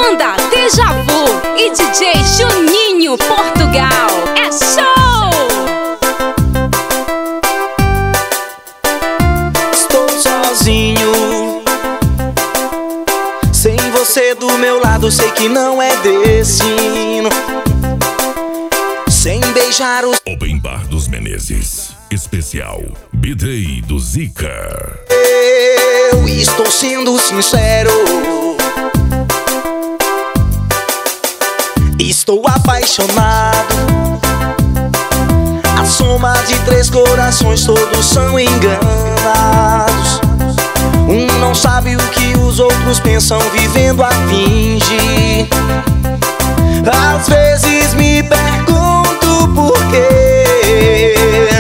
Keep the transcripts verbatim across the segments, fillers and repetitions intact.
Banda Deja Vu e D J Juninho Portugal. É show! Estou sozinho, sem você do meu lado, sei que não é destino. Sem beijar os... Open Bar dos Menezes, especial B J do Zica. Eu estou sendo sincero, estou apaixonado. A soma de três corações, todos são enganados. Um não sabe o que os outros pensam, vivendo a fingir. Às vezes me pergunto por quê.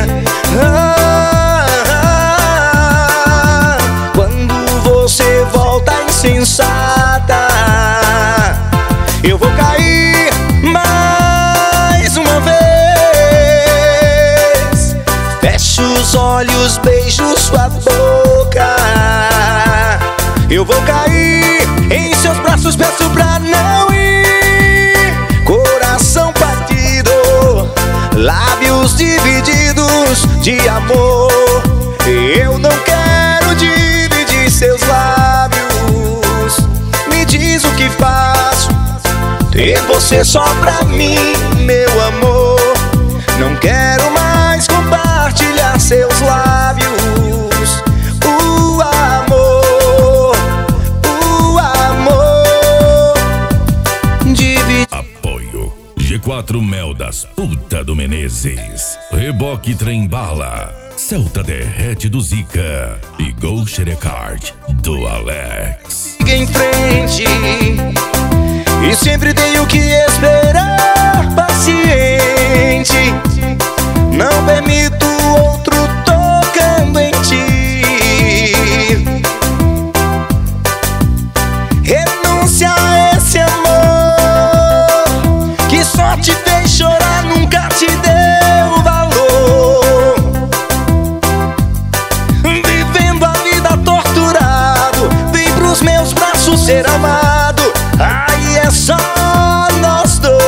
Ah, ah, quando você volta insensata, eu vou cair mais uma vez. Fecho os olhos, beijo sua boca. Eu vou cair em seus braços, peço pra não ir. Coração partido, lábios divididos de amor. Eu não quero dividir seus lábios. Me diz o que faço, ter você só pra mim, meu amor. Não quero mais compartilhar seus lábios. O amor, o amor divide. Apoio G quatro Mel das Puta do Menezes, Reboque Trem Bala, Celta Derrete do Zica e Gol Xerecard do Alex. Siga em frente e sempre tenho que esperar paciente. Não permito outro tocando em ti. Renúncia a esse amor que só te fez chorar, nunca te deu valor. Vivendo a vida torturado, vem pros meus braços ser amado. Aí é só nós dois.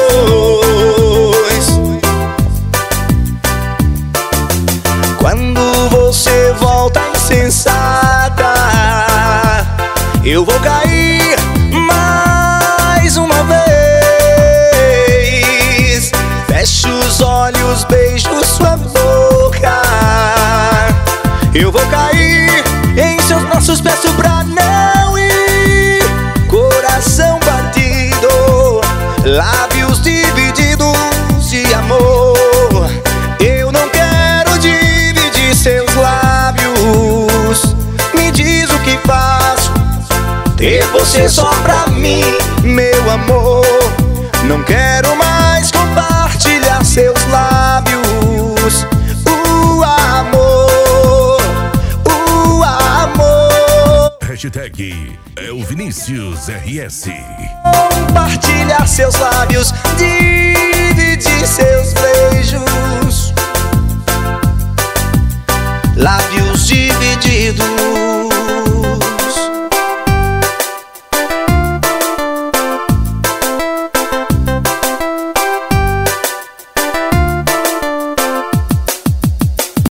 Quando você volta insensata, eu vou cair mais uma vez. Fecho os olhos, beijo sua boca. Eu vou cair em seus braços, peço pra não ir. Coração partido, lábios divididos de amor. Eu não quero dividir seus lábios. Me diz o que faço, ter você só pra mim, meu amor. Não quero mais compartilhar seus lábios. O amor, o amor. Hashtag é o Vinícius R S. Compartilhar seus lábios, dividir seus beijos. Lábios divididos.